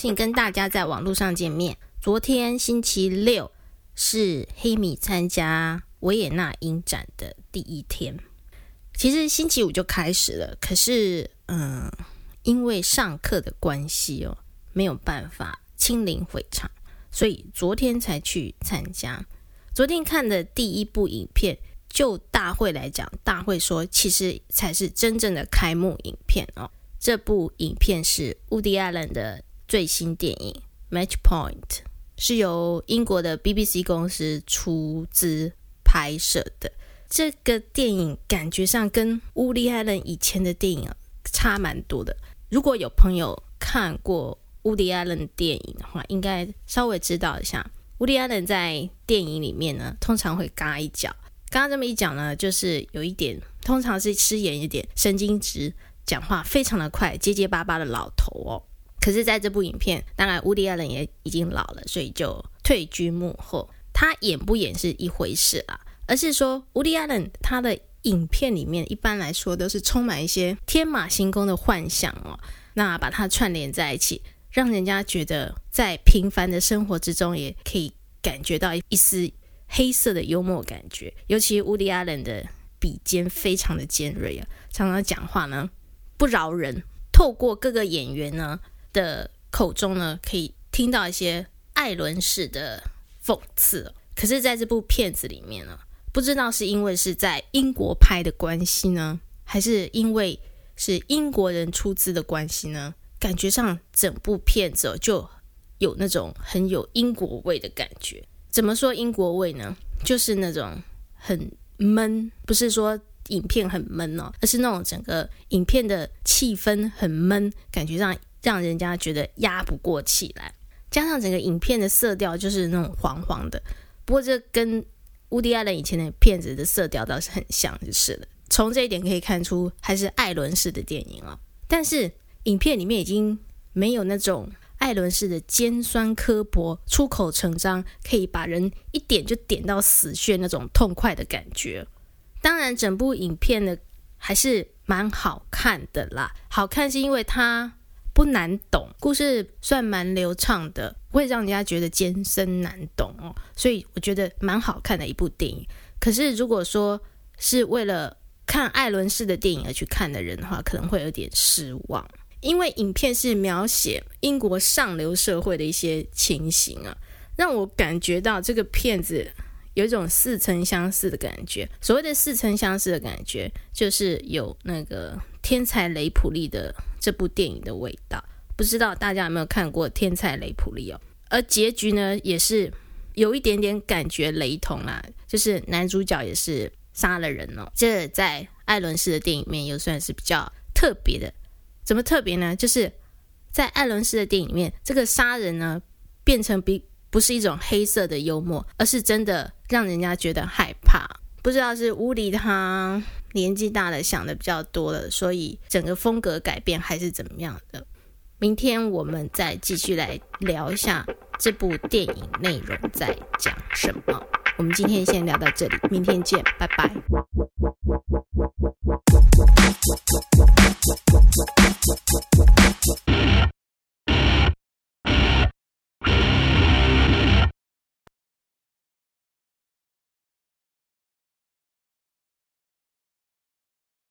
兴跟大家在网络上见面。昨天星期六是黑米参加维也纳影展的第一天，其实星期五就开始了，可是因为上课的关系没有办法亲临会场，所以昨天才去参加。昨天看的第一部影片，就大会来讲，大会说其实才是真正的开幕影片这部影片是 Woody Allen 的最新电影 Match Point， 是由英国的 BBC 公司出资拍摄的。这个电影感觉上跟 Woody Allen 以前的电影差蛮多的。如果有朋友看过 Woody Allen 电影的话，应该稍微知道一下 Woody Allen 在电影里面呢，通常会嘎一脚。刚刚这么一讲呢，就是有一点，通常是饰演一点神经质，讲话非常的快，结结巴巴的老头可是在这部影片，当然 Woody Allen 也已经老了，所以就退居幕后。他演不演是一回事啦，而是说 Woody Allen 他的影片里面一般来说都是充满一些天马行空的幻想那把它串联在一起，让人家觉得在平凡的生活之中也可以感觉到一丝黑色的幽默感觉。尤其 Woody Allen 的笔尖非常的尖锐常常讲话呢不饶人，透过各个演员呢的口中呢，可以听到一些艾伦式的讽刺可是在这部片子里面呢，不知道是因为是在英国拍的关系呢，还是因为是英国人出资的关系呢，感觉上整部片子就有那种很有英国味的感觉。怎么说英国味呢？就是那种很闷，不是说影片很闷而是那种整个影片的气氛很闷，感觉上让人家觉得压不过气来。加上整个影片的色调就是那种黄黄的，不过这跟Woody Allen以前的片子的色调倒是很像就是了。从这一点可以看出还是艾伦式的电影但是影片里面已经没有那种艾伦式的尖酸刻薄、出口成章，可以把人一点就点到死穴那种痛快的感觉。当然整部影片呢还是蛮好看的啦，好看是因为它不难懂，故事算蛮流畅的，不会让人家觉得艰深难懂所以我觉得蛮好看的一部电影。可是如果说是为了看艾伦式的电影而去看的人的话，可能会有点失望，因为影片是描写英国上流社会的一些情形让我感觉到这个片子有一种似曾相识的感觉。所谓的似曾相识的感觉，就是有那个天才雷普利的这部电影的味道。不知道大家有没有看过天才雷普利而结局呢也是有一点点感觉雷同啦，就是男主角也是杀了人这在艾伦式的电影里面也算是比较特别的。怎么特别呢？就是在艾伦式的电影里面，这个杀人呢变成不是一种黑色的幽默，而是真的让人家觉得害怕。不知道是Woody他年纪大了，想的比较多了，所以整个风格改变还是怎么样的。明天我们再继续来聊一下这部电影内容在讲什么。我们今天先聊到这里，明天见，拜拜。